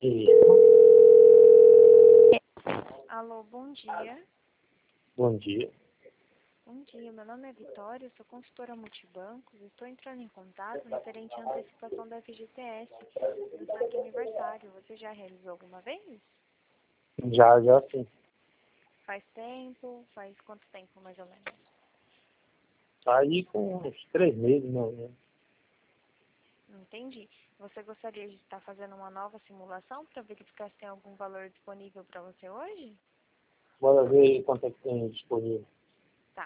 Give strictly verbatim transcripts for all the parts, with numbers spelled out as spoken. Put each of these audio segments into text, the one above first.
Isso. Alô, bom dia. Bom dia. Bom dia, meu nome é Vitória, eu sou consultora multibancos e estou entrando em contato referente à antecipação da F G T S do saque aniversário. Você já realizou alguma vez? Já, já sim. Faz tempo? Faz quanto tempo, mais ou menos? Tá aí com uns três meses, mais ou menos. Entendi. Você gostaria de estar fazendo uma nova simulação para verificar se tem algum valor disponível para você hoje? Bora ver quanto é que tem disponível. Tá.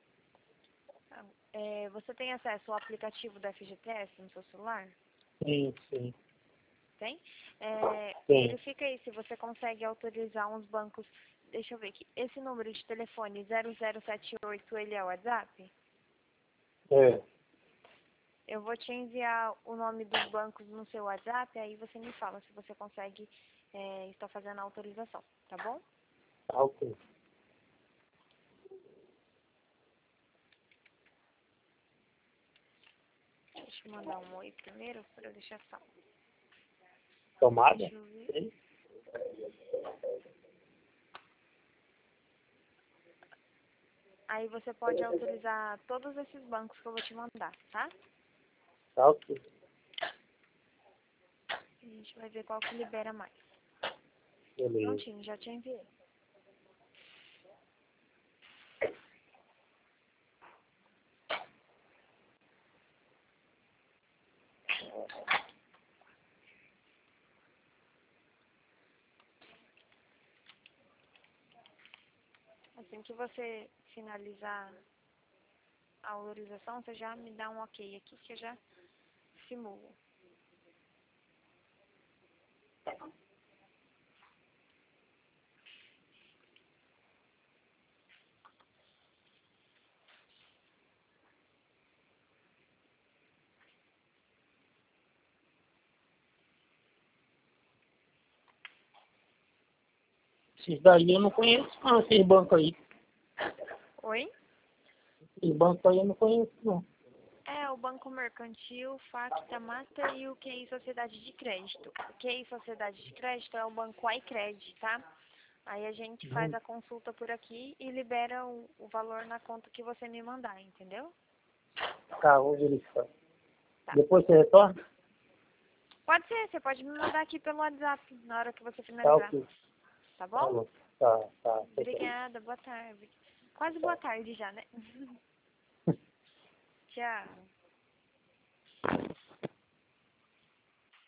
É, você tem acesso ao aplicativo da F G T S no seu celular? Sim, sim. Tem? É, Tem. verifica aí se você consegue autorizar uns bancos. Deixa eu ver aqui. Esse número de telefone zero zero sete oito, ele é o WhatsApp? É. Eu vou te enviar o nome dos bancos no seu WhatsApp, aí você me fala se você consegue é, estar fazendo a autorização, tá bom? Tá ok. Deixa eu mandar um oi primeiro para eu deixar salvo. Tomada? Deixa eu ver. Sim. Aí você pode autorizar todos esses bancos que eu vou te mandar, tá? Tá ok. A gente vai ver qual que libera mais. Beleza. Prontinho, já te enviei. Assim que você finalizar a autorização, você já me dá um ok aqui que eu já simulo. Esses daí eu não conheço não, esses bancos aí. Oi? Esses bancos aí eu não conheço não. É, o Banco Mercantil, Facta, Master e o Q I Sociedade de Crédito. O Q I Sociedade de Crédito é o Banco iCred, tá? Aí a gente faz Hum. a consulta por aqui e libera o, o valor na conta que você me mandar, entendeu? Tá, vou verificar. Tá. Depois você retorna? Pode ser, você pode me mandar aqui pelo WhatsApp na hora que você Tá finalizar. ok. Tá Tá bom? bom. Tá, tá. Obrigada, boa tarde. Quase boa tarde já, né? Tchau.